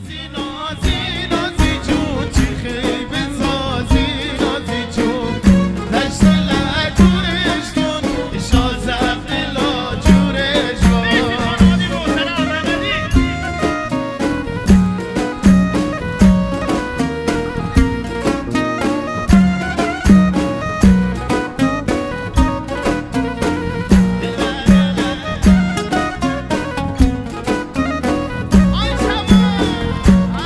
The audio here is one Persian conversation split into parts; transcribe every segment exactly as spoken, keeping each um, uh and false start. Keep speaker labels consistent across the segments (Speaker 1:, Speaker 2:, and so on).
Speaker 1: ای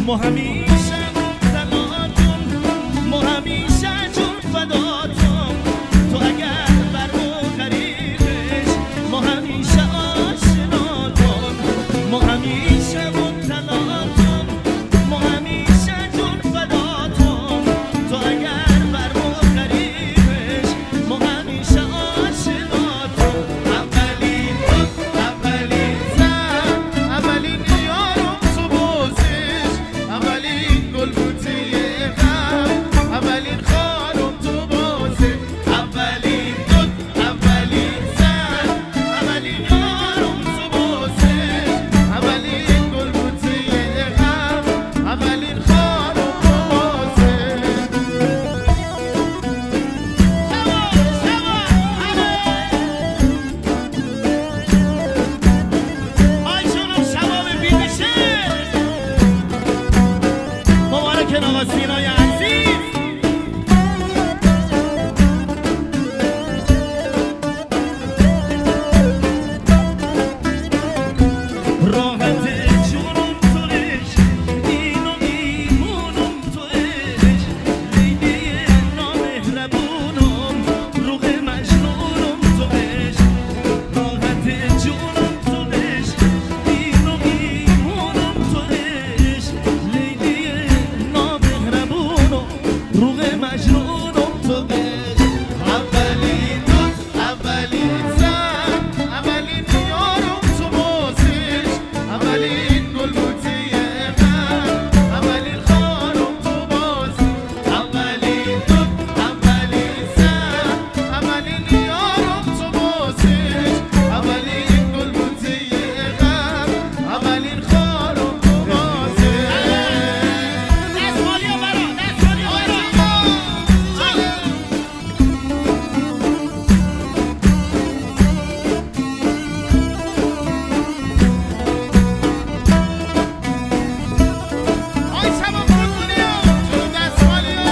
Speaker 1: ما همیشه مبتلاتم، ما همیشه جون فداتم. تو اگر بر ما غریبش، ما همیشه آشناتم. ما همیشه مبتلاتم، ما همیشه جون فداتم. تو اگر بر ما غریبش، ما همیشه آشناتم. اولین بود، اولین زن، اولین یارم تو بازش، اولین گل بوته غم، اولین خانم تو بازش. اولین بود، اولین زن، اولین یارم تو بازش، اولین گل بوته غم، اولین خانم تو بازش. آی جونم شباب بیدشه مبارکن آقا سینای عزیز. راحت جونم توش، اینو میمونم توش. لیلی نامهربونم، روح مجنونم توش. راحت جونم توش، اینو میمونم توش. لیلی نامهربونم، روح مجنونم توش. اولین دوست، اولین زن، اولین یارم تو بازش، اولین گل بوته غم، اولین خانم تو بازش. اولین دوست، اولین زن، اولین یارم تو بازش، اولین گل بوته غم، اولین خانم تو بازش. دست مالی برا، دست مالی برا. آی شبا قربونی ها، جون دست مالی ها.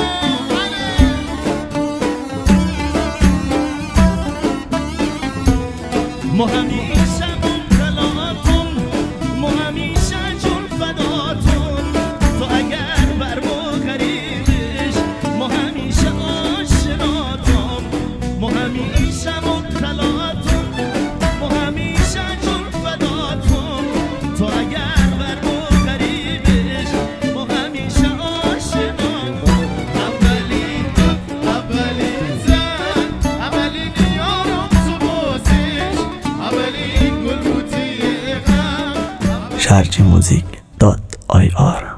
Speaker 1: ما همیشه مبتلاتم، ما همیشه جون فداتم. تو اگر بر ما غریبش، ما همیشه آشناتم. ما همیشه مبتلاتم، ما همیشه جون فداتم. تو اگر بر ما غریبش، ما همیشه آشناتم. اولین بود، اولین زن، اولین یارم تو بازش، اولین گل بوته غم.
Speaker 2: شرجی موزیک دات آی آر